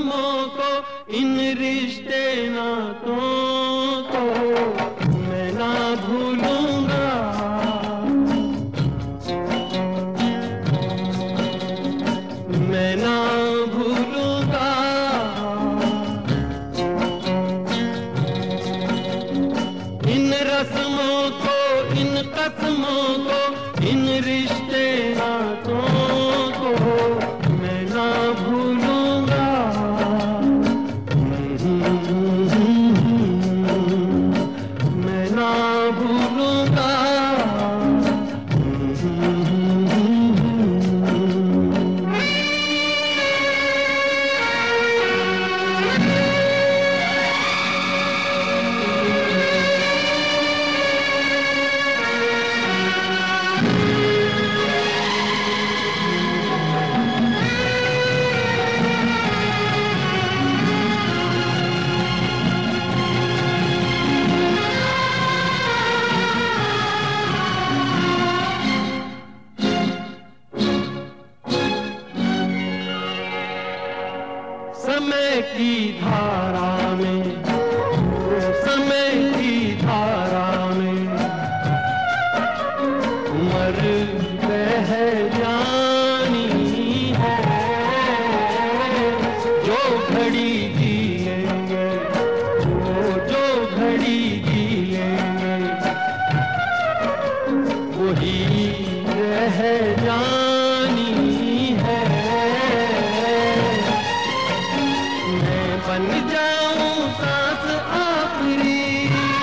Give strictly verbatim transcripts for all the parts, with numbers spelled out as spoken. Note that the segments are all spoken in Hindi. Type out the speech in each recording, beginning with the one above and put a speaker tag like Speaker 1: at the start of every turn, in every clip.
Speaker 1: रस्मों को, इन रिश्ते नातों को मैं ना भूलूंगा। मैं ना भूलूंगा। इन रस्मों को, इन कसमों को, इन रिश्ते नातों को मैं ना भूलूंगा। मैं ना भूलूंगा। समय की धारा में, समय की धारा में उम्र बह जानी है। जो घड़ी जिएंगे, वो जो घड़ी जिएंगे वही रह जानी है। बन जाऊं सांस आखिरी,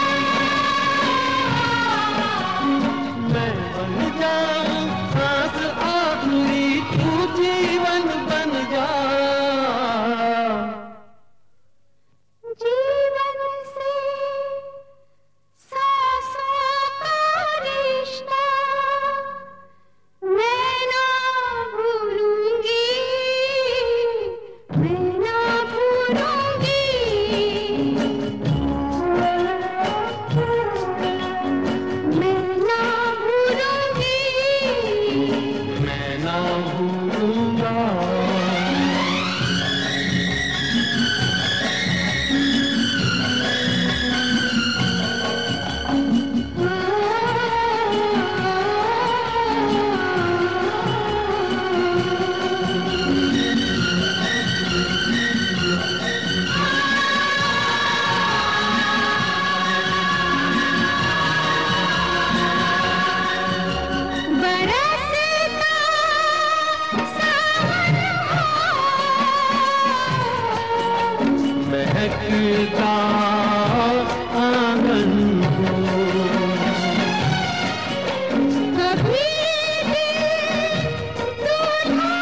Speaker 1: मैं बन जाऊं सांस आखिरी, तू जीवन बन जा।
Speaker 2: जीवन से सांसों का रिश्ता मैं ना भूलूंगी। मैं ना भूलूंगी। मैं ना भूलूंगी।
Speaker 1: मैं ना भूलूंगा। महकता आंगन हो,
Speaker 2: कभी दिल दूल्हा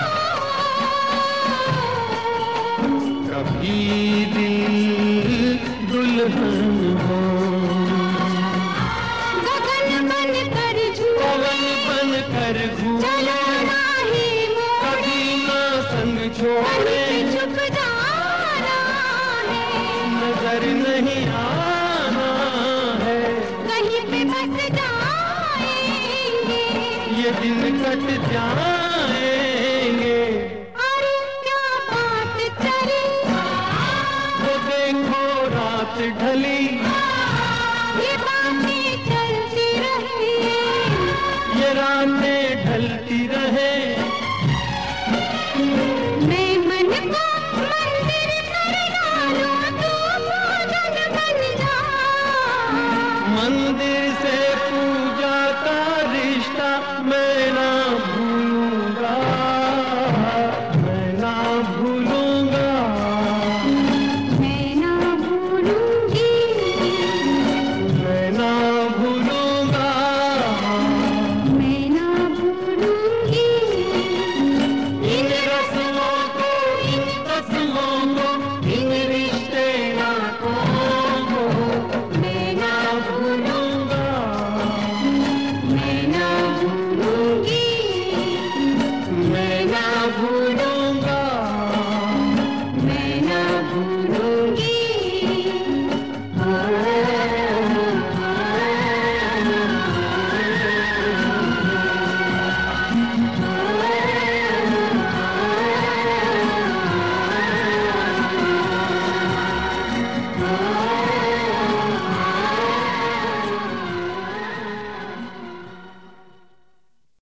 Speaker 2: हो,
Speaker 1: कभी दिल दुल्हन हो।
Speaker 2: गगन बन कर
Speaker 1: पवन बन कर घूमे, कभी ना संग छोड़े। नजर नहीं आना है,
Speaker 2: कहीं पे बस जाएंगे,
Speaker 1: ये दिन कट जाएंगे।
Speaker 2: अरे क्या बात करें,
Speaker 1: वो देखो रात ढली।